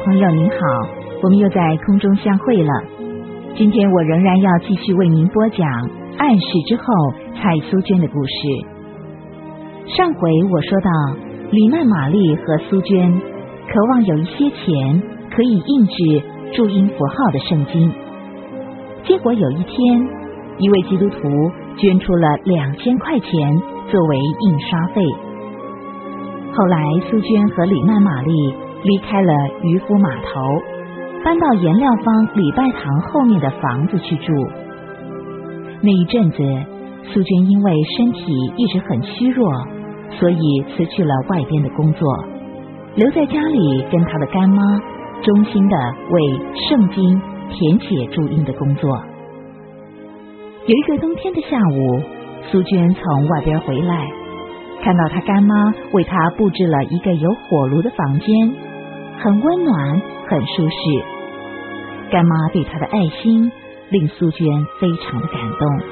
朋友您好，我们又在空中相会了。今天我仍然要继续为您播讲暗示之后蔡苏娟的故事。上回我说到李曼玛丽和苏娟渴望有一些钱可以印制注音符号的圣经，结果有一天一位基督徒捐出了2000块钱作为印刷费。后来苏娟和李曼玛丽离开了渔夫码头，搬到颜料坊礼拜堂后面的房子去住。那一阵子苏娟因为身体一直很虚弱，所以辞去了外边的工作，留在家里跟她的干妈忠心的为圣经填写注音的工作。有一个冬天的下午，苏娟从外边回来，看到她干妈为她布置了一个有火炉的房间，很温暖很舒适。干妈对她的爱心令苏娟非常的感动。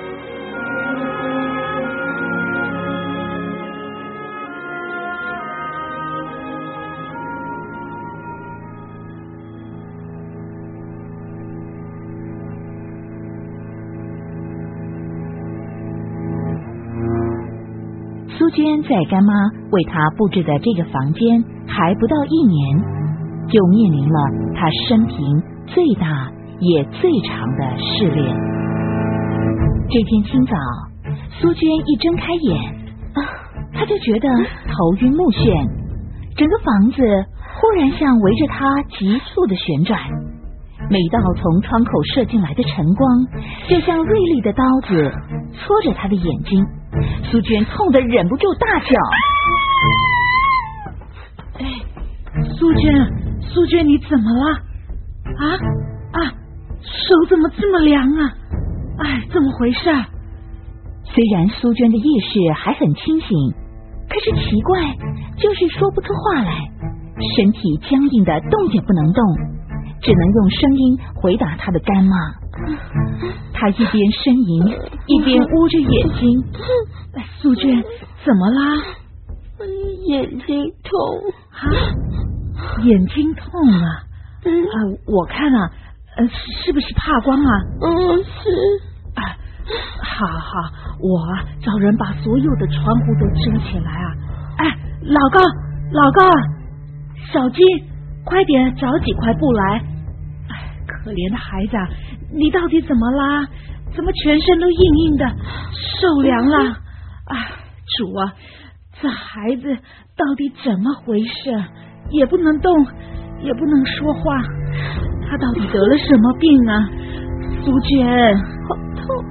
苏娟在干妈为她布置的这个房间还不到1年，就面临了她生平最大也最长的试炼。这天清早，苏娟一睁开眼，她就觉得头晕目眩，整个房子忽然像围着她急速的旋转，每道从窗口射进来的晨光就像锐利的刀子戳着她的眼睛。苏娟痛得忍不住大叫： 苏娟你怎么了？手怎么这么凉啊？怎么回事？ 虽然苏娟的意识还很清醒，可是奇怪，就是说不出话来，身体僵硬的动也不能动，只能用声音回答她的干妈。她一边呻吟一边捂着眼睛。 苏娟怎么啦？ 眼睛痛。 眼睛痛啊？我看是不是怕光啊？ 是。 好，我找人把所有的窗户都遮起来啊！老高，小金，快点找几块布来！可怜的孩子，你到底怎么啦？怎么全身都硬硬的，受凉了？主啊，这孩子到底怎么回事？也不能动，也不能说话，他到底得了什么病啊？苏娟， 好痛！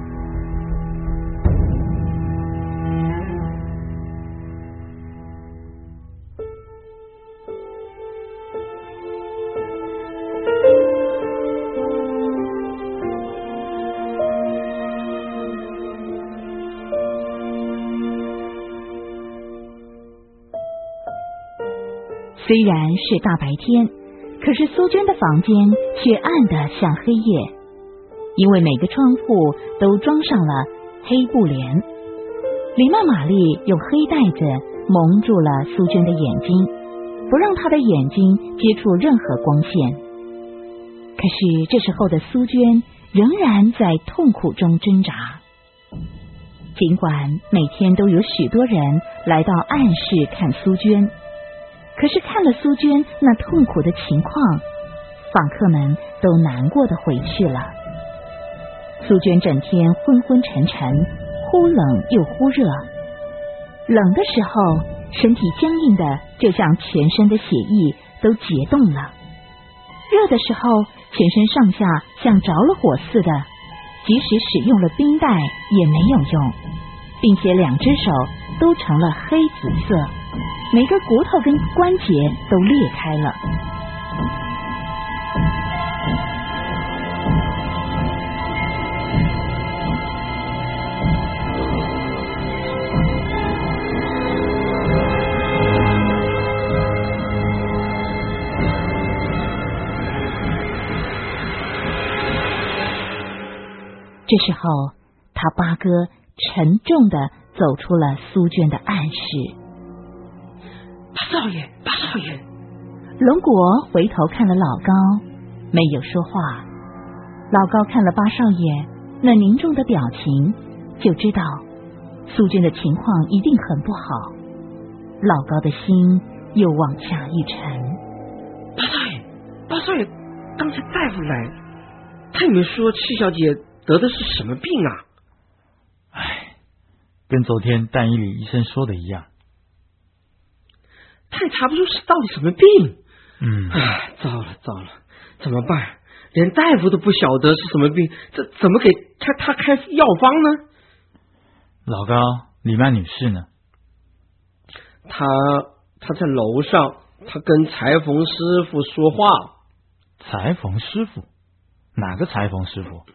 虽然是大白天，可是苏娟的房间却暗得像黑夜，因为每个窗户都装上了黑布帘。李曼玛丽用黑带子蒙住了苏娟的眼睛，不让她的眼睛接触任何光线。可是这时候的苏娟仍然在痛苦中挣扎。尽管每天都有许多人来到暗室看苏娟，可是看了苏娟那痛苦的情况，访客们都难过的回去了。苏娟整天昏昏沉沉，忽冷又忽热。冷的时候，身体僵硬的就像全身的血液都结冻了；热的时候，全身上下像着了火似的，即使使用了冰袋也没有用，并且2只手都成了黑紫色，每个骨头跟关节都裂开了。这时候，他八哥沉重的走出了苏娟的暗室。 八少爷， 龙国回头看了老高，没有说话。老高看了八少爷那凝重的表情，就知道苏娟的情况一定很不好。老高的心又往下一沉。 八少爷，刚才大夫来，他有没有说戚小姐得的是什么病啊？ 跟昨天但以理医生说的一样， 他也查不出是到底什么病。糟了，怎么办？连大夫都不晓得是什么病，这怎么给他开药方呢？ 老高，李曼女士呢？ 她在楼上，她跟裁缝师傅说话。 裁缝师傅？哪个裁缝师傅？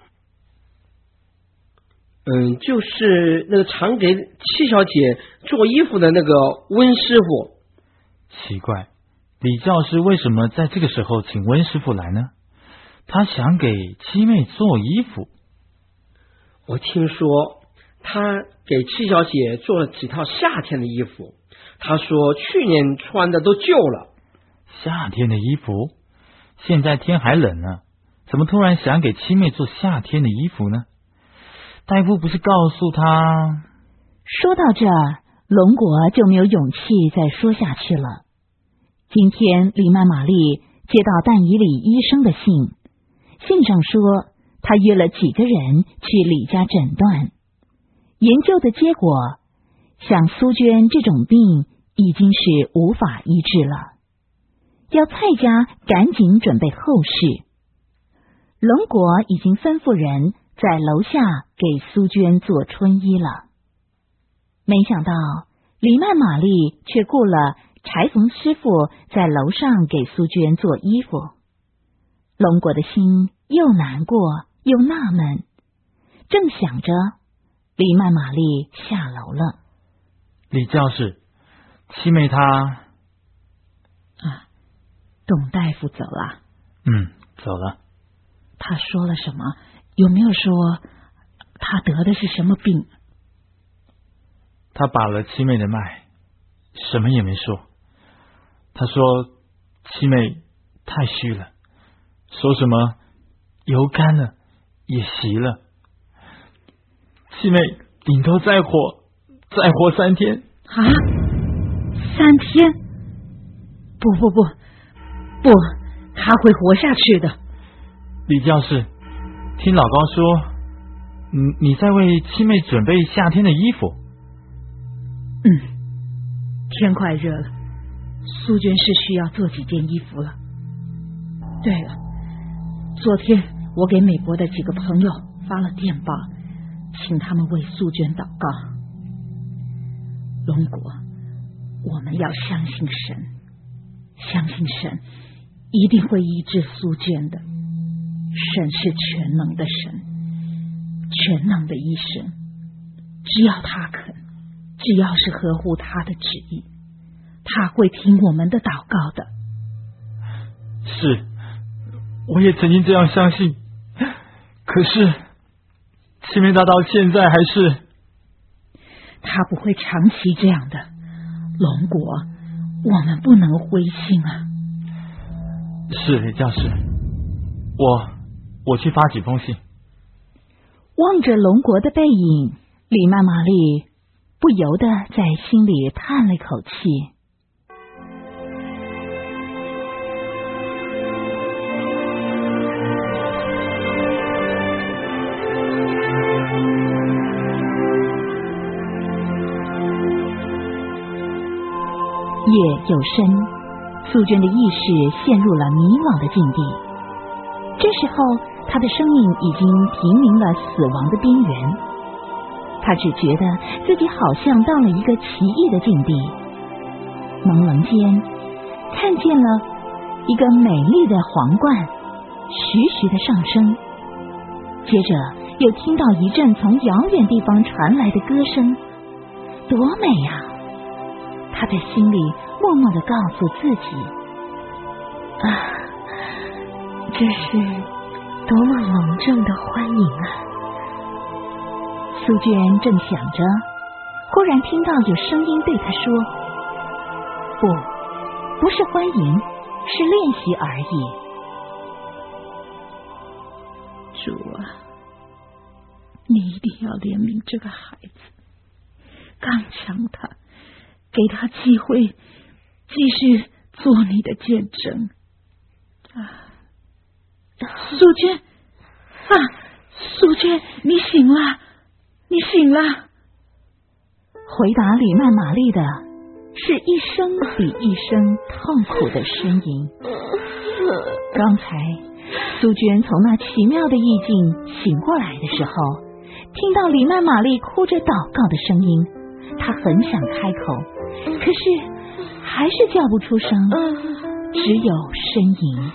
就是那个常给戚小姐做衣服的那个温师傅。 奇怪，李教师为什么在这个时候请温师傅来呢？他想给七妹做衣服。 我听说他给戚小姐做了几套夏天的衣服，他说去年穿的都旧了。 夏天的衣服？现在天还冷呢，怎么突然想给七妹做夏天的衣服呢？大夫不是告诉他…… 说到这儿，龙国就没有勇气再说下去了。今天李曼玛丽接到但以理医生的信，信上说他约了几个人去李家诊断，研究的结果，像苏娟这种病已经是无法医治了，要蔡家赶紧准备后事。龙国已经吩咐人在楼下给苏娟做春衣了。没想到李曼玛丽却雇了裁缝师傅在楼上给苏娟做衣服。龙国的心又难过又纳闷，正想着，李曼玛丽下楼了。 李教士，七妹她…… 董大夫走了。 走了。 他说了什么？有没有说他得的是什么病？ 他把了七妹的脉，什么也没说。他说七妹太虚了，说什么油干了也习了，七妹顶多再活3天。 啊？3天？不，他会活下去的。 李教士，听老高说，你在为七妹准备夏天的衣服。 天快热了，苏娟是需要做几件衣服了。对了，昨天我给美国的几个朋友发了电报，请他们为苏娟祷告。龙国，我们要相信神，相信神一定会医治苏娟的。神是全能的神，全能的医生，只要他肯，只要是合乎他的旨意，他会听我们的祷告的。 是，我也曾经这样相信，可是七妹大到现在还是…… 他不会长期这样的，龙国，我们不能灰心啊。 是，李教师，我去发几封信。 望着龙国的背影，李曼玛丽不由得在心里叹了一口气。夜又深，苏娟的意识陷入了迷惘的境地。这时候，她的生命已经濒临了死亡的边缘。她只觉得自己好像到了一个奇异的境地，朦胧间看见了一个美丽的皇冠徐徐的上升，接着又听到一阵从遥远地方传来的歌声，多美啊！她在心里默默地告诉自己： 这是多么隆重的欢迎啊！ 苏娟正想着，忽然听到有声音对她说：不是欢迎， 是练习而已。 主啊，你一定要怜悯这个孩子，刚强他，给他机会继续做你的见证。素娟素娟，你醒了，你醒了。 回答李曼玛丽的是一声比一声痛苦的呻吟。刚才苏娟从那奇妙的意境醒过来的时候，听到李曼玛丽哭着祷告的声音，她很想开口，可是还是叫不出声，只有呻吟。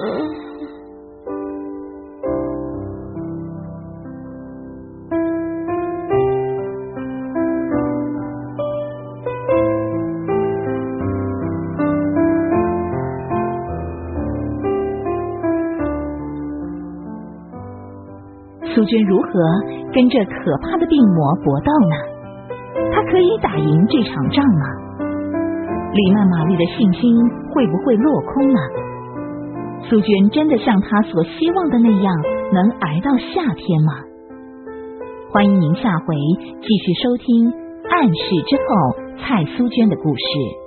苏娟如何跟这可怕的病魔搏斗呢？她可以打赢这场仗吗？李曼玛丽的信心会不会落空呢？苏娟真的像她所希望的那样能挨到夏天吗？欢迎您下回继续收听《暗示之后》蔡苏娟的故事。